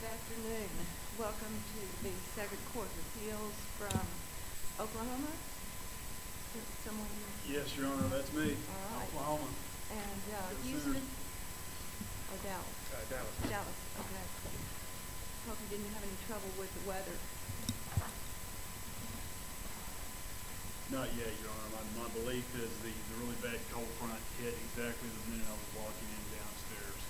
afternoon. Welcome to the Second Court of Appeals from Oklahoma. Is someone? Yes, Your Honor, that's me. All right. Oklahoma. And Houston? Or Dallas? Dallas. Dallas, okay. Hope you didn't have any trouble with the weather. Not yet, Your Honor. My belief is the really bad cold front hit exactly the minute I was walking in downstairs.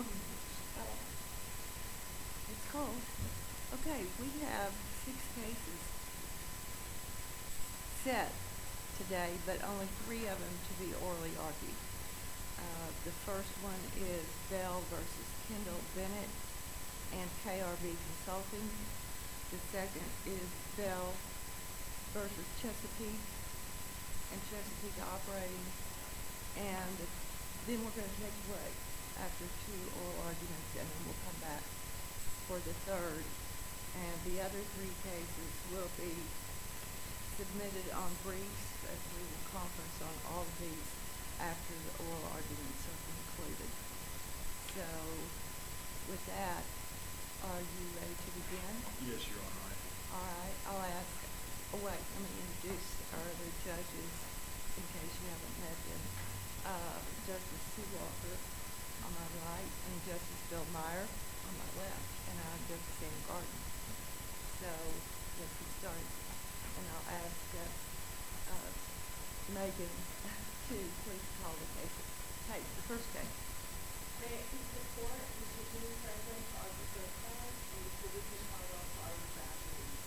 It's cold. Okay, we have 6 cases set today, but only 3 of them to be orally argued. The first one is Bell versus Kendall Bennett and KRB Consulting. The second is Bell versus Chesapeake and Chesapeake Operating. And then we're going to take a break after 2 oral arguments, and then we'll come back for the third. And the other 3 cases will be submitted on briefs, as we will conference on all of these after the oral arguments are concluded. So, with that, are you ready to begin? Yes, Your Honor. All right, I'll ask, oh wait, let me introduce our other judges in case you haven't met them. Justice Sue Walker on my right, and Justice Bill Meyer on my left, and I'm Justice Ann Garden. So, let's get started. And I'll ask Megan to please call the case. Hey, the first case. May it please the Court, Mr. Jimmy Franklin to argue for the appellant, and Mr. Richard Harwell to argue for appellate.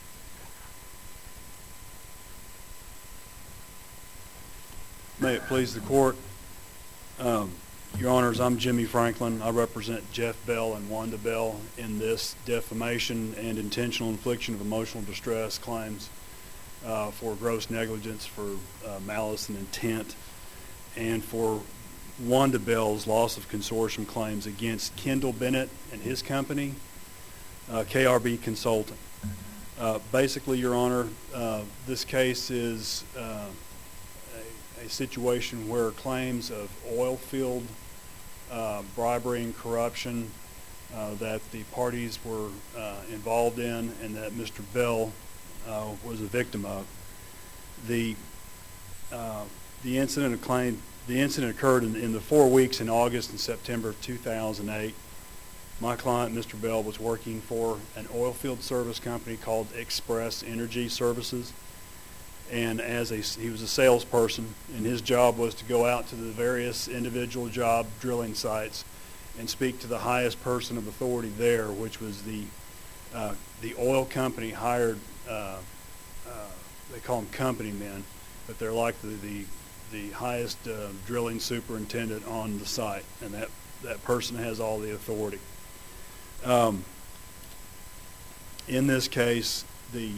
May it please the Court. Your Honors, I'm Jimmy Franklin. I represent Jeff Bell and Wanda Bell in this defamation and intentional infliction of emotional distress claims for gross negligence, for malice and intent, and for Wanda Bell's loss of consortium claims against Kendall Bennett and his company, KRB Consulting. Basically, Your Honor, this case is a situation where claims of oil field bribery and corruption that the parties were involved in and that Mr. Bell was a victim of. The incident occurred in the 4 weeks in August and September of 2008. My client, Mr. Bell, was working for an oil field service company called Express Energy Services, and he was a salesperson, and his job was to go out to the various individual job drilling sites and speak to the highest person of authority there, which was the oil company hired. They call them company men, but they're like the highest drilling superintendent on the site, and that person has all the authority. In this case, the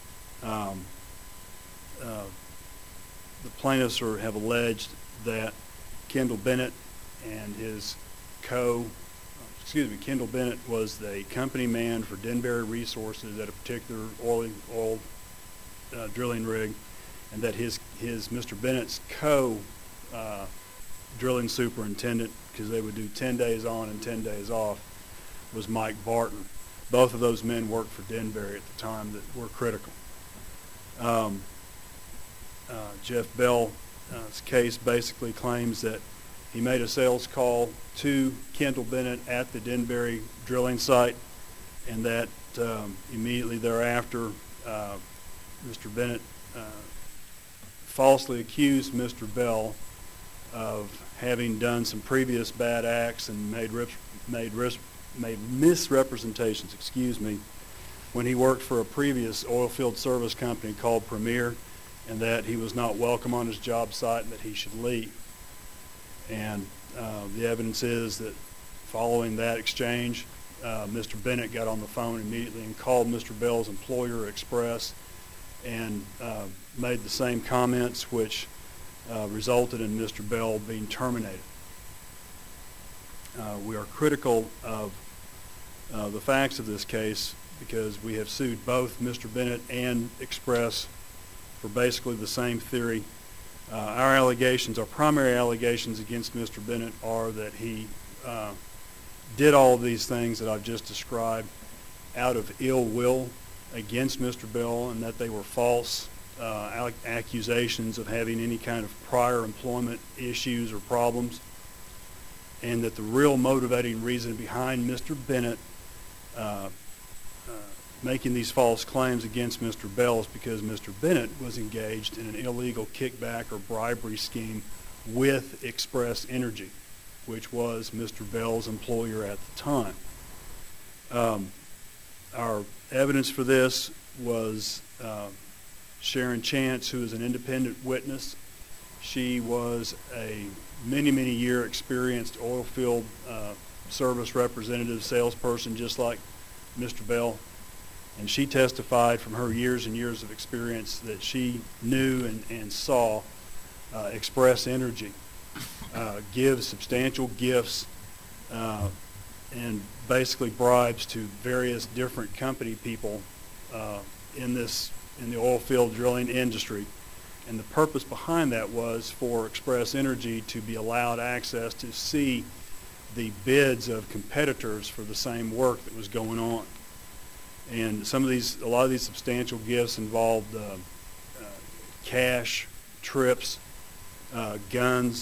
plaintiffs have alleged that Kendall Bennett and his Kendall Bennett was the company man for Denbury Resources at a particular oil drilling rig, and that his Mr. Bennett's drilling superintendent, because they would do 10 days on and 10 days off, was Mike Barton. Both of those men worked for Denbury at the time that were critical. Jeff Bell's case basically claims that he made a sales call to Kendall Bennett at the Denbury drilling site, and that immediately thereafter Mr. Bennett falsely accused Mr. Bell of having done some previous bad acts and made misrepresentations, when he worked for a previous oil field service company called Premier, and that he was not welcome on his job site and that he should leave. And the evidence is that following that exchange, Mr. Bennett got on the phone immediately and called Mr. Bell's employer, Express, and made the same comments, which resulted in Mr. Bell being terminated. We are critical of the facts of this case because we have sued both Mr. Bennett and Express for basically the same theory. Our primary allegations against Mr. Bennett are that he did all of these things that I've just described out of ill will against Mr. Bell, and that they were false accusations of having any kind of prior employment issues or problems, and that the real motivating reason behind Mr. Bennett making these false claims against Mr. Bell is because Mr. Bennett was engaged in an illegal kickback or bribery scheme with Express Energy, which was Mr. Bell's employer at the time. Our evidence for this was Sharon Chance, who is an independent witness. She was a many year experienced oil field service representative, salesperson, just like Mr. Bell. And she testified from her years and years of experience that she knew and saw Express Energy give substantial gifts and basically bribes to various different company people in the oil field drilling industry. And the purpose behind that was for Express Energy to be allowed access to see the bids of competitors for the same work that was going on. And a lot of these substantial gifts involved cash, trips, guns.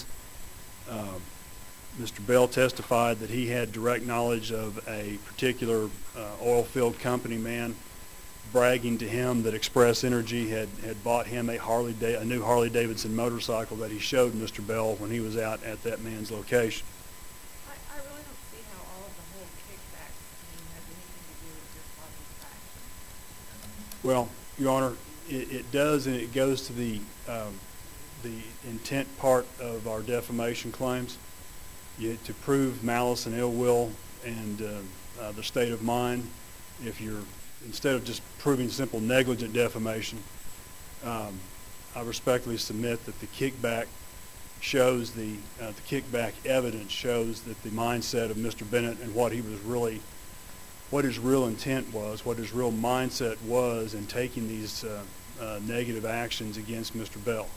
Mr. Bell testified that he had direct knowledge of a particular oil field company man bragging to him that Express Energy had bought him a new Harley Davidson motorcycle that he showed Mr. Bell when he was out at that man's location. I really don't see how all of the whole kickback scheme has anything to do with just all these factions. Well, Your Honor, it does, and it goes to the intent part of our defamation claims. To prove malice and ill will and the state of mind, instead of just proving simple negligent defamation, I respectfully submit that the kickback shows the kickback evidence shows that the mindset of Mr. Bennett and what his real intent was, what his real mindset was in taking these negative actions against Mr. Bell.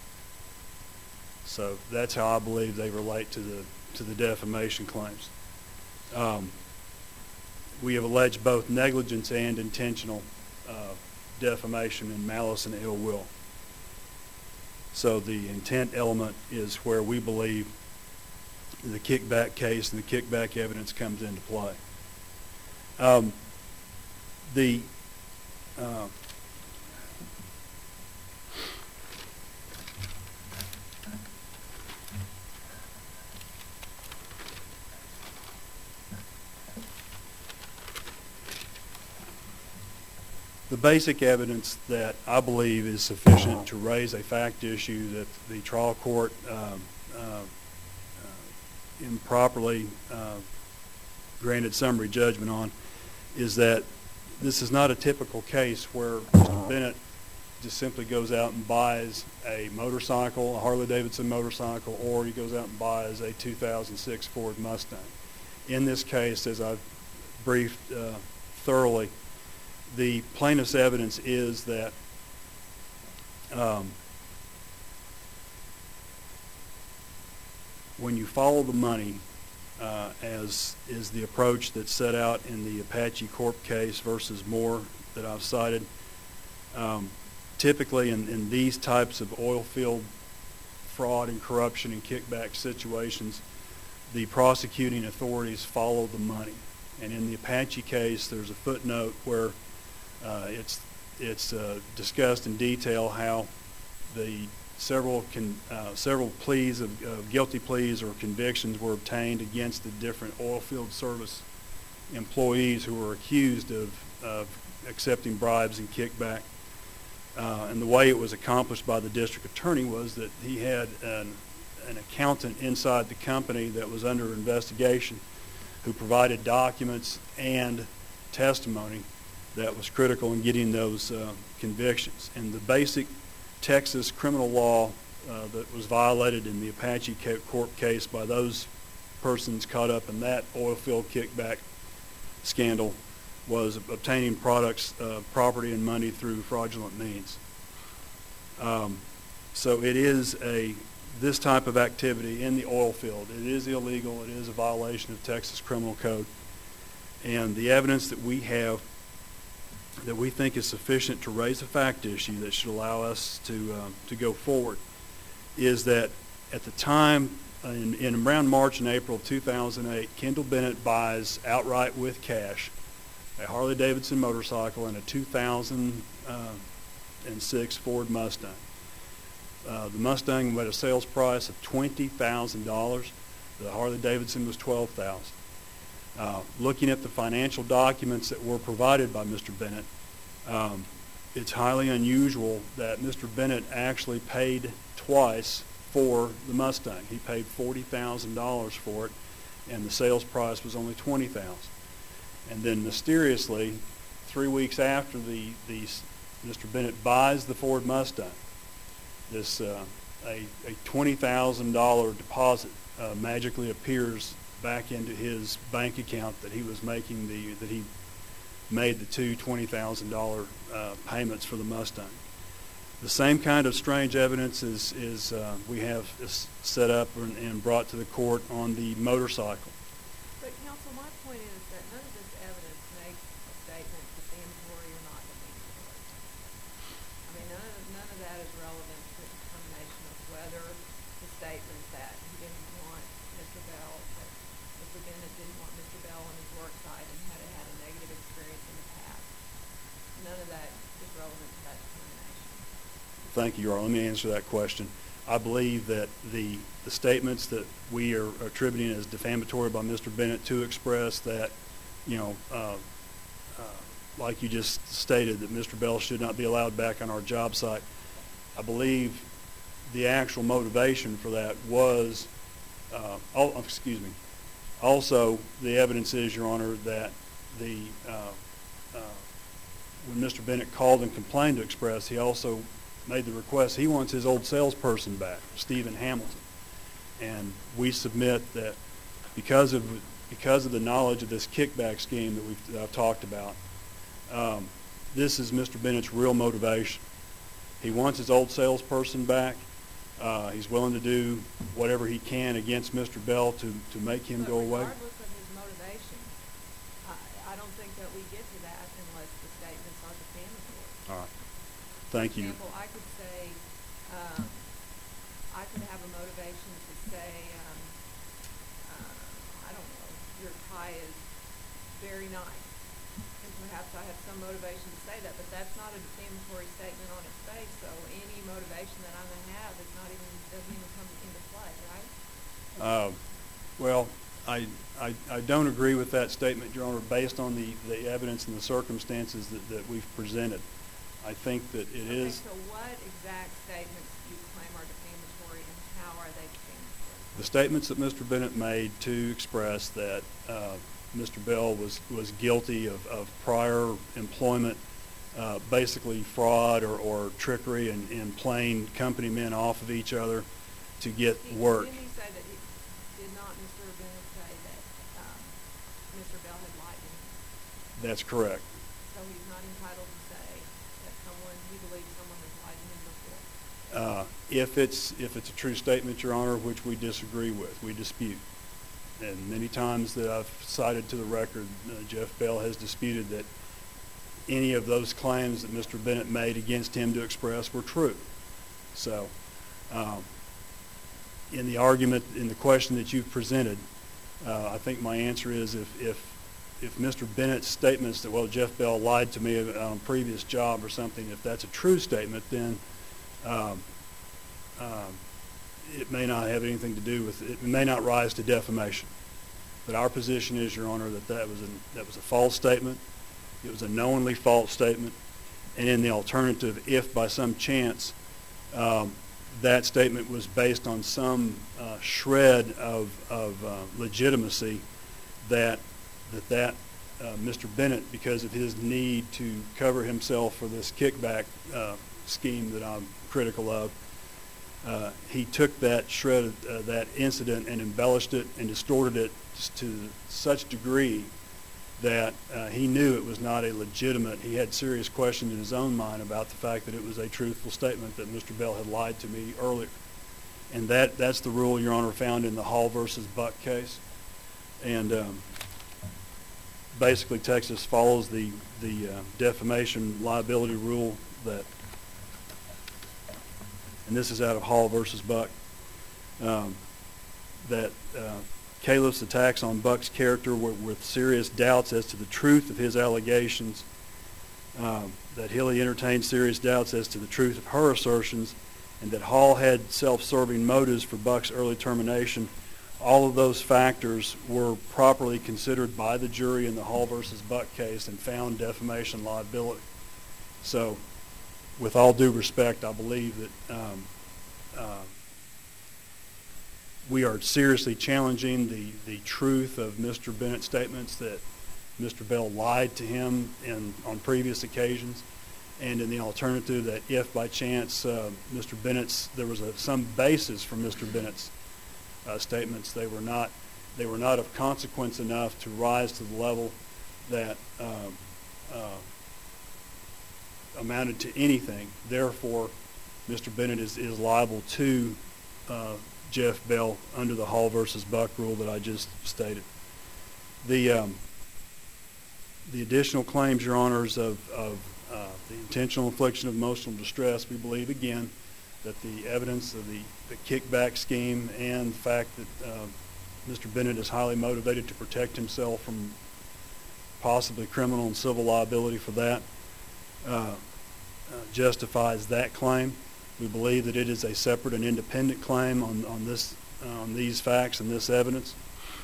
So that's how I believe they relate to the defamation claims. We have alleged both negligence and intentional defamation and malice and ill will. So the intent element is where we believe the kickback case and the kickback evidence comes into play. The basic evidence that I believe is sufficient to raise a fact issue that the trial court improperly granted summary judgment on is that this is not a typical case where Mr. Bennett just simply goes out and buys a motorcycle, a Harley Davidson motorcycle, or he goes out and buys a 2006 Ford Mustang. In this case, as I've briefed thoroughly, the plaintiff's evidence is that when you follow the money, as is the approach that's set out in the Apache Corp case versus Moore that I've cited, typically in these types of oil field fraud and corruption and kickback situations, the prosecuting authorities follow the money. And in the Apache case, there's a footnote where it's discussed in detail how the several pleas of guilty pleas or convictions were obtained against the different oil field service employees who were accused of accepting bribes and kickback. And the way it was accomplished by the district attorney was that he had an accountant inside the company that was under investigation who provided documents and testimony that was critical in getting those convictions. And the basic Texas criminal law that was violated in the Apache Corp case by those persons caught up in that oil field kickback scandal was obtaining products, property, and money through fraudulent means. So it is a this type of activity in the oil field. It is illegal. It is a violation of Texas criminal code. And the evidence that we have that we think is sufficient to raise a fact issue that should allow us to go forward is that at the time, in around March and April of 2008, Kendall Bennett buys outright with cash a Harley-Davidson motorcycle and a 2006 Ford Mustang. The Mustang had a sales price of $20,000. The Harley-Davidson was $12,000. Looking at the financial documents that were provided by Mr. Bennett, it's highly unusual that Mr. Bennett actually paid twice for the Mustang. He paid $40,000 for it, and the sales price was only $20,000. And then mysteriously, 3 weeks after Mr. Bennett buys the Ford Mustang, this a $20,000 deposit magically appears back into his bank account that he made the two $20,000 payments for the Mustang. The same kind of strange evidence is we have set up and brought to the court on the motorcycle. But counsel, my point is that none of this evidence makes a statement defamatory or not defamatory. I mean, none of that is relevant to the determination of whether the statement that he didn't want Mr. Bell, that Mr. Bennett didn't want Mr. Bell on his work site and had a negative experience in the past. None of that is relevant to that determination. Thank you, Your Honor. Let me answer that question. I believe that the statements that we are attributing as defamatory by Mr. Bennett to express that, like you just stated, that Mr. Bell should not be allowed back on our job site. I believe the actual motivation for that was, also the evidence is, Your Honor, that when Mr. Bennett called and complained to Express, he also made the request. He wants his old salesperson back, Stephen Hamilton. And we submit that because of the knowledge of this kickback scheme that we've talked about, this is Mr. Bennett's real motivation. He wants his old salesperson back. He's willing to do whatever he can against Mr. Bell to make him go away. Regardless of his motivation, I don't think that we get to that unless the statements are defamatory. All right. Thank you. For example, I could say, I could have a motivation to say, I don't know, your tie is very nice. And perhaps I have some motivation to say that, but that's not a defamatory statement on its face, so any motivation that I'm going to have doesn't even come into play, right? Well, I don't agree with that statement, Your Honor, based on the evidence and the circumstances that we've presented. I think that it is. So what exact statements do you claim are defamatory, and how are they defamatory? The statements that Mr. Bennett made to Express that Mr. Bell was guilty of prior employment, basically fraud or trickery and playing company men off of each other to get work. Didn't he say that did not Mr. Bennett say that Mr. Bell had lied to him? That's correct. So he's not entitled to say that he believes someone has lied to him before? If it's a true statement, Your Honor, which we disagree with, we dispute. And many times that I've cited to the record, Jeff Bell has disputed that any of those claims that Mr. Bennett made against him to Express were true. So in the argument, in the question that you've presented, I think my answer is if Mr. Bennett's statements that, well, Jeff Bell lied to me on a previous job or something, if that's a true statement, then it may not have anything to do with it may not rise to defamation. But our position is, Your Honor, that was a false statement. It was a knowingly false statement. And in the alternative, if by some chance that statement was based on some shred of legitimacy, that Mr. Bennett, because of his need to cover himself for this kickback scheme that I'm critical of, he took that shred of that incident and embellished it and distorted it to such degree that he knew it was not a legitimate. He had serious questions in his own mind about the fact that it was a truthful statement that Mr. Bell had lied to me earlier. And that's the rule, Your Honor, found in the Hall versus Buck case. And basically, Texas follows the defamation liability rule that, and this is out of Hall versus Buck, that Caliph's attacks on Buck's character were with serious doubts as to the truth of his allegations, that Hilly entertained serious doubts as to the truth of her assertions, and that Hall had self-serving motives for Buck's early termination. All of those factors were properly considered by the jury in the Hall versus Buck case and found defamation liability. So, with all due respect, I believe that we are seriously challenging the truth of Mr. Bennett's statements that Mr. Bell lied to him on previous occasions, and in the alternative that if by chance Mr. Bennett's, there was some basis for Mr. Bennett's statements, they were not of consequence enough to rise to the level that amounted to anything. Therefore, Mr. Bennett is liable to Jeff Bell under the Hall versus Buck rule that I just stated. The additional claims, Your Honors, of the intentional infliction of emotional distress, we believe again that the evidence of the kickback scheme and the fact that Mr. Bennett is highly motivated to protect himself from possibly criminal and civil liability for that justifies that claim. We believe that it is a separate and independent claim on these facts and this evidence.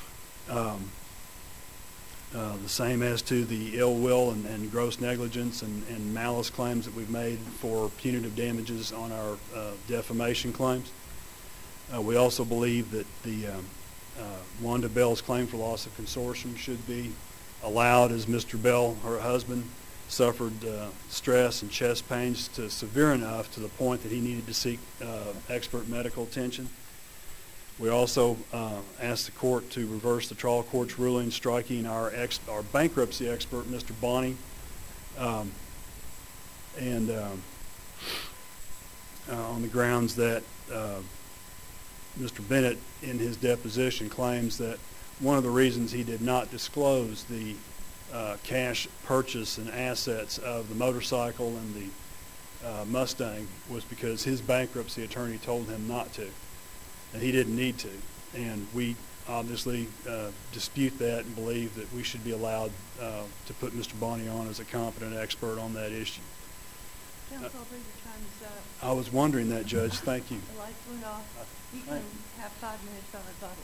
The same as to the ill will and gross negligence and malice claims that we've made for punitive damages on our defamation claims. We also believe that the Wanda Bell's claim for loss of consortium should be allowed, as Mr. Bell, her husband, suffered stress and chest pains severe enough to the point that he needed to seek expert medical attention. We also asked the court to reverse the trial court's ruling striking our bankruptcy expert, Mr. Bonney, and on the grounds that Mr. Bennett, in his deposition, claims that one of the reasons he did not disclose the cash purchase and assets of the motorcycle and the Mustang was because his bankruptcy attorney told him not to, and he didn't need to. And we obviously dispute that and believe that we should be allowed to put Mr. Bonney on as a competent expert on that issue. Counsel, I believe your time is up. I was wondering that, Judge. Thank you. The lights went off. You can have 5 minutes on rebuttal.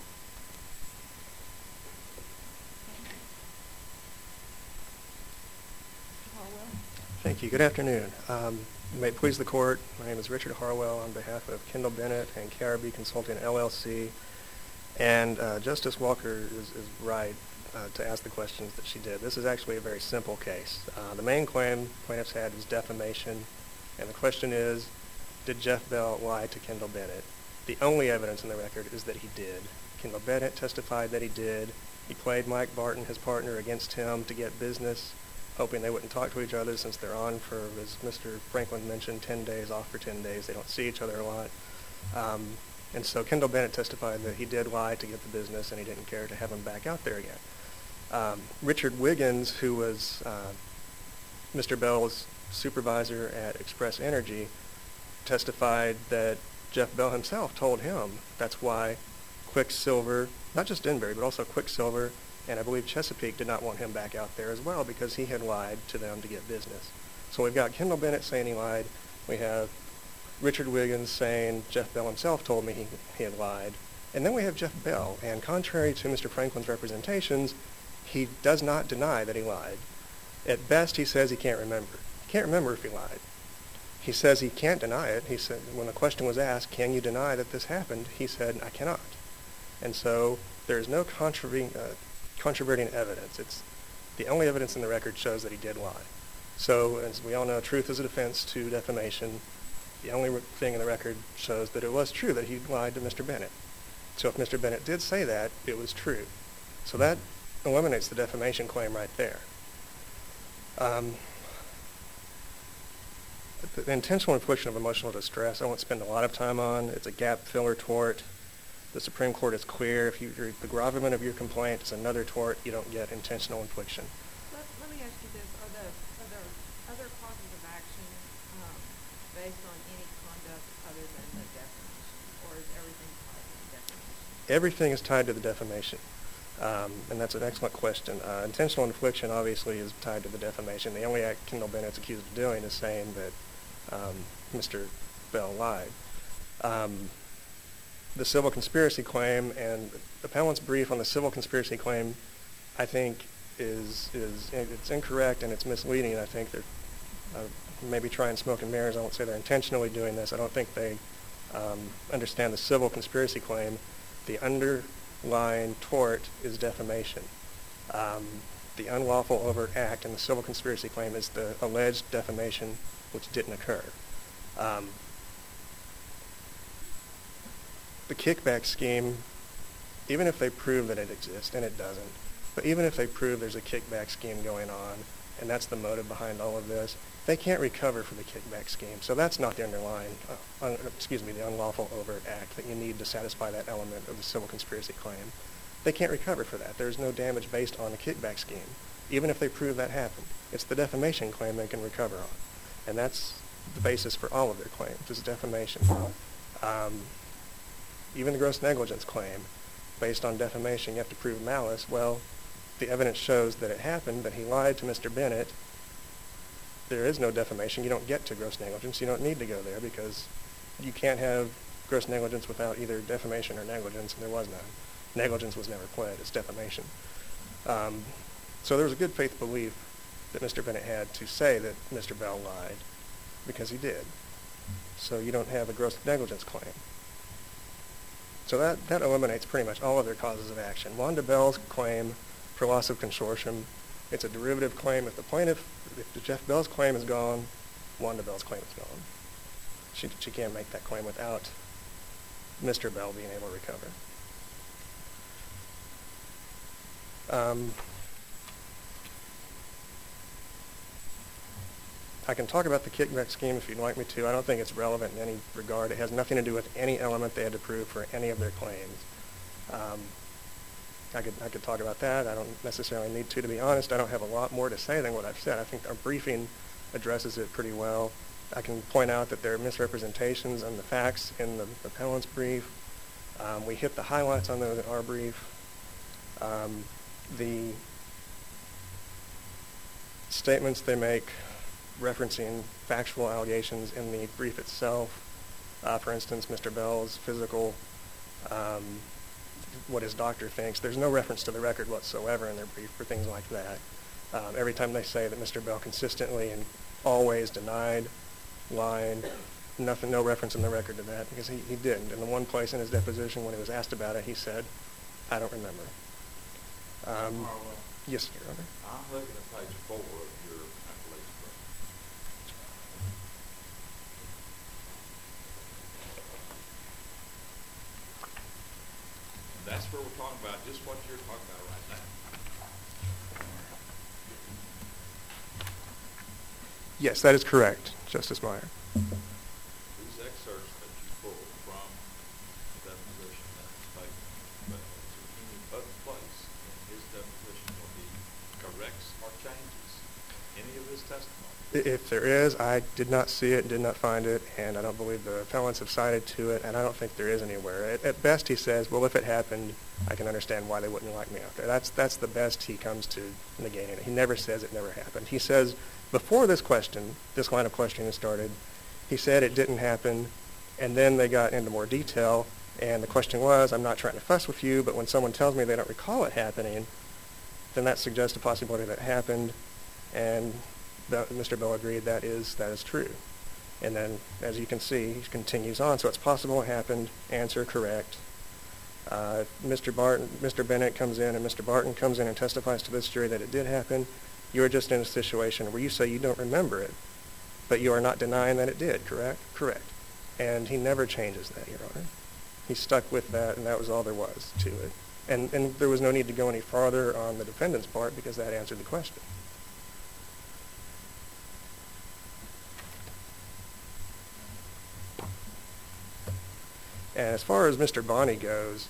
Mr. Harwell. Thank you. Good afternoon. May it please the court, my name is Richard Harwell on behalf of Kendall Bennett and KRB Consulting LLC. And Justice Walker is right to ask the questions that she did. This is actually a very simple case. The main claim plaintiffs had is defamation, and the question is, did Jeff Bell lie to Kendall Bennett? The only evidence in the record is that he did. Kendall Bennett testified that he did. He played Mike Barton, his partner, against him to get business, hoping they wouldn't talk to each other since they're on for, as Mr. Franklin mentioned, 10 days, off for 10 days. They don't see each other a lot. And so Kendall Bennett testified that he did lie to get the business and he didn't care to have him back out there again. Richard Wiggins, who was Mr. Bell's supervisor at Express Energy, testified that Jeff Bell himself told him that's why Quicksilver, not just Denbury, but also Quicksilver, and I believe Chesapeake did not want him back out there as well because he had lied to them to get business. So we've got Kendall Bennett saying he lied. We have Richard Wiggins saying Jeff Bell himself told me he had lied. And then we have Jeff Bell, and contrary to Mr. Franklin's representations, he does not deny that he lied. At best, he says he can't remember. He can't remember if he lied. He says he can't deny it. He said, when the question was asked, can you deny that this happened? He said, I cannot. And so there's no controverting evidence. It's the only evidence in the record shows that he did lie. So as we all know, truth is a defense to defamation. The only thing in the record shows that it was true that he lied to Mr. Bennett. So if Mr. Bennett did say that, it was true. So that eliminates the defamation claim right there. The intentional infliction of emotional distress, I won't spend a lot of time on. It's a gap filler tort. The Supreme Court is clear. If the gravamen of your complaint is another tort, you don't get intentional infliction. Let me ask you this, are there other causes of action based on any conduct other than the defamation, or is everything tied to the defamation? Everything is tied to the defamation, and that's an excellent question. Intentional infliction obviously is tied to the defamation. The only act Kendall Bennett's accused of doing is saying that Mr. Bell lied. The civil conspiracy claim and the appellant's brief on the civil conspiracy claim, I think, it's incorrect and it's misleading. I think they're maybe trying smoke and mirrors. I won't say they're intentionally doing this. I don't think they understand the civil conspiracy claim. The underlying tort is defamation. The unlawful overt act in the civil conspiracy claim is the alleged defamation which didn't occur. The kickback scheme, even if they prove that it exists, and it doesn't, but even if they prove there's a kickback scheme going on, and that's the motive behind all of this, they can't recover for the kickback scheme. So that's not the underlying, the unlawful overt act that you need to satisfy that element of the civil conspiracy claim. They can't recover for that. There's no damage based on the kickback scheme, even if they prove that happened. It's the defamation claim they can recover on, and that's the basis for all of their claims, is defamation. Even the gross negligence claim, based on defamation, you have to prove malice. Well, the evidence shows that it happened, that he lied to Mr. Bennett. There is no defamation. You don't get to gross negligence. You don't need to go there because you can't have gross negligence without either defamation or negligence, and there was none. Negligence was never pled. It's defamation. So there was a good faith belief that Mr. Bennett had to say that Mr. Bell lied, because he did. So you don't have a gross negligence claim. So that eliminates pretty much all other causes of action. Wanda Bell's claim for loss of consortium, it's a derivative claim. If Jeff Bell's claim is gone, Wanda Bell's claim is gone. She can't make that claim without Mr. Bell being able to recover. I can talk about the kickback scheme if you'd like me to. I don't think it's relevant in any regard. It has nothing to do with any element they had to prove for any of their claims. I could talk about that. I don't necessarily need to be honest. I don't have a lot more to say than what I've said. I think our briefing addresses it pretty well. I can point out that there are misrepresentations on the facts in the appellant's brief. We hit the highlights on those in our brief. The statements they make referencing factual allegations in the brief itself, for instance, Mr. Bell's physical, what his doctor thinks, there's no reference to the record whatsoever in their brief for things like that. Every time they say that Mr. Bell consistently and always denied lying, no reference in the record to that, because he didn't. In the one place in his deposition when he was asked about it, he said, "I don't remember." Yes, Your Honor. I'm looking at page 4 of your appellate brief. That's where we're talking about just what you're talking about right now. Yes, that is correct, Justice Meyer. These excerpts that you pulled from the deposition that statement, but is there any other place in his deposition where he corrects or changes any of his testimony? If there is, I did not see it, did not find it, and I don't believe the appellants have cited to it, and I don't think there is anywhere. At best, he says, well, if it happened, I can understand why they wouldn't like me out there. That's the best he comes to negating it. He never says it never happened. He says, before this question, this line of questioning started, he said it didn't happen, and then they got into more detail, and the question was, I'm not trying to fuss with you, but when someone tells me they don't recall it happening, then that suggests a possibility that it happened, and Mr. Bell agreed that is true. And then, as you can see, he continues on. So it's possible it happened. Answer correct. Mr. Bennett comes in, and Mr. Barton comes in and testifies to this jury that it did happen. You are just in a situation where you say you don't remember it, but you are not denying that it did, correct? Correct. And he never changes that, Your Honor. He stuck with that, and that was all there was to it. And there was no need to go any farther on the defendant's part because that answered the question. And as far as Mr. Bonney goes,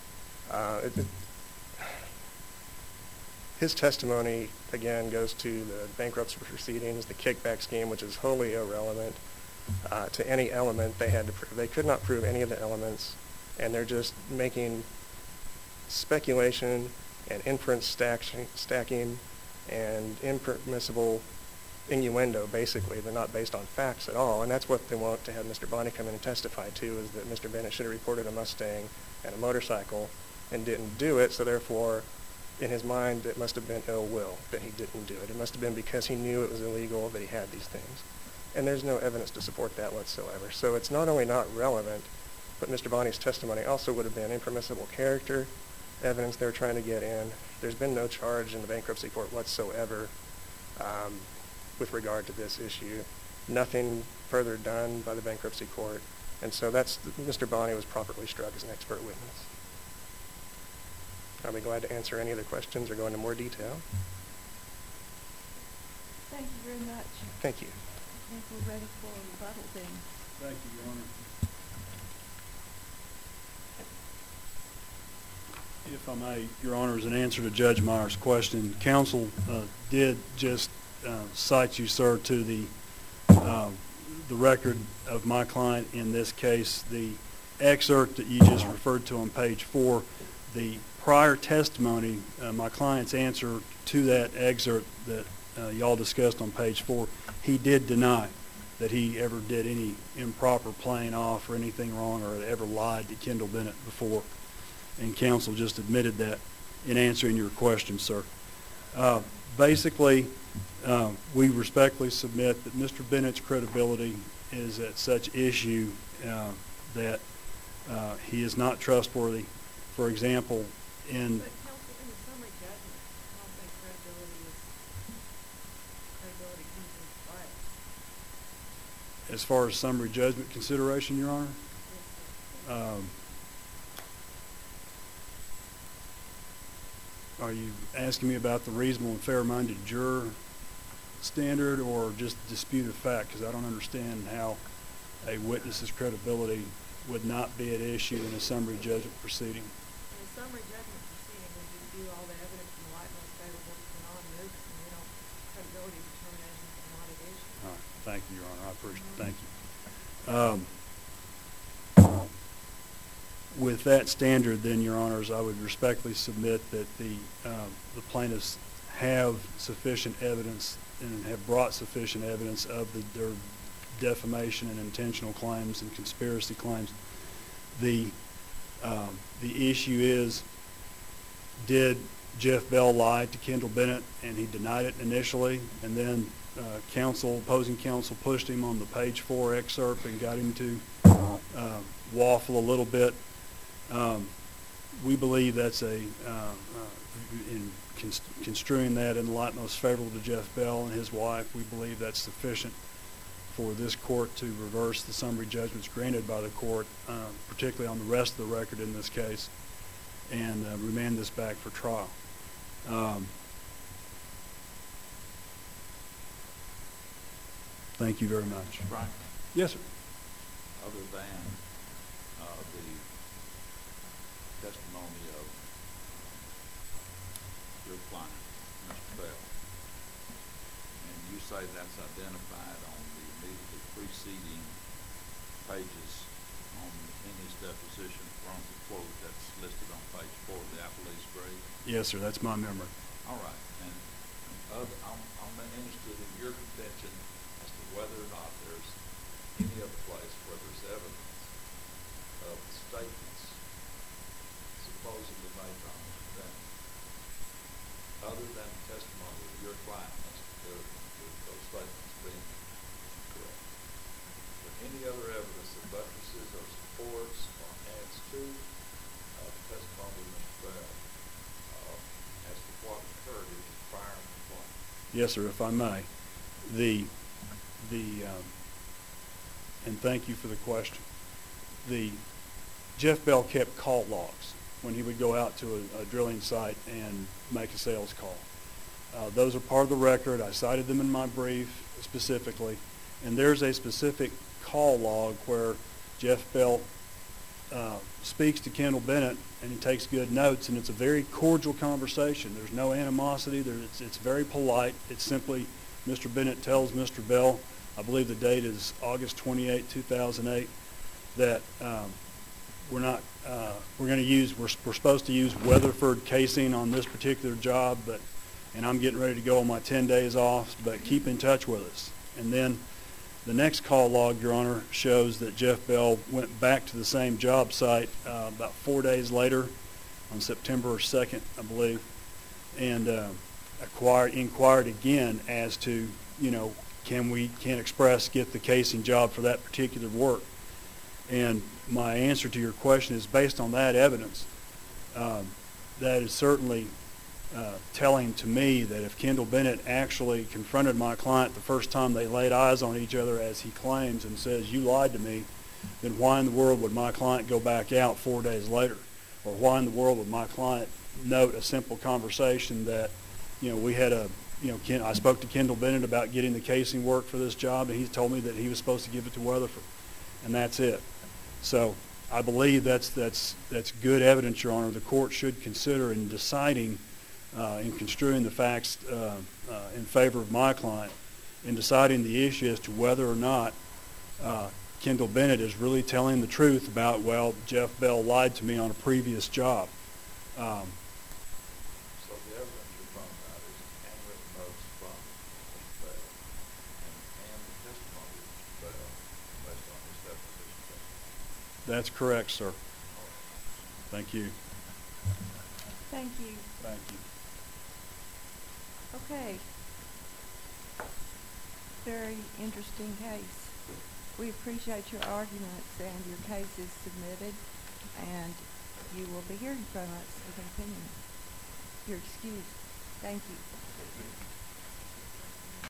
his testimony, again, goes to the bankruptcy proceedings, the kickback scheme, which is wholly irrelevant to any element they had to prove. They could not prove any of the elements, and they're just making speculation and inference stacking and impermissible innuendo, basically. They're not based on facts at all, and that's what they want to have Mr. Bonney come in and testify to, is that Mr. Bennett should have reported a Mustang and a motorcycle and didn't do it, so therefore, in his mind, it must have been ill will that he didn't do it. It must have been because he knew it was illegal that he had these things. And there's no evidence to support that whatsoever. So it's not only not relevant, but Mr. Bonney's testimony also would have been impermissible character evidence they were trying to get in. There's been no charge in the bankruptcy court whatsoever with regard to this issue. Nothing further done by the bankruptcy court. And so Mr. Bonney was properly struck as an expert witness. I'll be glad to answer any other questions or go into more detail. Thank you very much. Thank you. I think we're ready for a rebuttal then. Thank you, Your Honor. If I may, Your Honors, in answer to Judge Meyer's question, counsel did just cite you, sir, to the record of my client in this case. The excerpt that you just referred to on page 4, the prior testimony, my client's answer to that excerpt that y'all discussed on page 4, he did deny that he ever did any improper playing off or anything wrong or ever lied to Kendall Bennett before. And counsel just admitted that in answering your question, sir. Basically, we respectfully submit that Mr. Bennett's credibility is at such issue that he is not trustworthy. For example, But counsel, in the summary judgment, I don't think credibility comes into play. as far as summary judgment consideration, Your Honor, Yes, sir. Are you asking me about the reasonable and fair-minded juror standard or just dispute of fact? Because I don't understand how a witness's credibility would not be at issue in a summary judgment proceeding. In a summary judgment proceeding, we review all the evidence in the light most favorable to the non-movement, and we don't, credibility determinations are not at issue. All right. Thank you, Your Honor. I appreciate it. Thank you. With that standard, then, Your Honors, I would respectfully submit that the plaintiffs have sufficient evidence and have brought sufficient evidence of their defamation and intentional claims and conspiracy claims. The issue is, did Jeff Bell lie to Kendall Bennett, and he denied it initially, and then opposing counsel pushed him on the page 4 excerpt and got him to waffle a little bit. We believe that's in construing that in the light most favorable to Jeff Bell and his wife, we believe that's sufficient for this court to reverse the summary judgments granted by the court, particularly on the rest of the record in this case, and remand this back for trial. Thank you very much. Frank, Yes, sir. other than the testimony of your client, Mr. Bell, and you say that's identified on the immediately preceding pages in his deposition from the quote that's listed on page 4 of the appellee's brief? Yes, sir. That's my memory. All right, and I'm interested in your contention as to whether or not there's any other place where there's evidence of statements supposedly made by Mr. Bennett, other than the testimony of your client as to those statements being correct. Is there any other evidence that buttresses or supports or adds to the testimony of Mr. Bell as to what occurred in his prior complaint? Yes, sir, if I may. And thank you for the question. Jeff Bell kept call logs when he would go out to a drilling site and make a sales call. Those are part of the record. I cited them in my brief specifically. And there's a specific call log where Jeff Bell speaks to Kendall Bennett, and he takes good notes, and it's a very cordial conversation. There's no animosity. It's very polite. It's simply Mr. Bennett tells Mr. Bell, I believe the date is August 28, 2008, that we're supposed to use Weatherford casing on this particular job, and I'm getting ready to go on my 10 days off, but keep in touch with us. And then the next call log, Your Honor, shows that Jeff Bell went back to the same job site about 4 days later on September 2nd, I believe, and inquired again as to, can Express get the casing job for that particular work? And my answer to your question is based on that evidence. That is certainly telling to me that if Kendall Bennett actually confronted my client the first time they laid eyes on each other, as he claims, and says, you lied to me, then why in the world would my client go back out 4 days later? Or why in the world would my client note a simple conversation that, we had I spoke to Kendall Bennett about getting the casing work for this job, and he told me that he was supposed to give it to Weatherford, and that's it. So I believe that's good evidence, Your Honor. The court should consider in deciding, in construing the facts in favor of my client, in deciding the issue as to whether or not Kendall Bennett is really telling the truth about, well, Jeff Bell lied to me on a previous job. So the evidence you're talking about is handwritten notes from Mr. Bell and the testimony of Mr. Bell based on his deposition testimony. That's correct, sir. Thank you. Thank you. Thank you. Okay. Very interesting case. We appreciate your arguments, and your case is submitted, and you will be hearing from us with an opinion. You're excused. Thank you.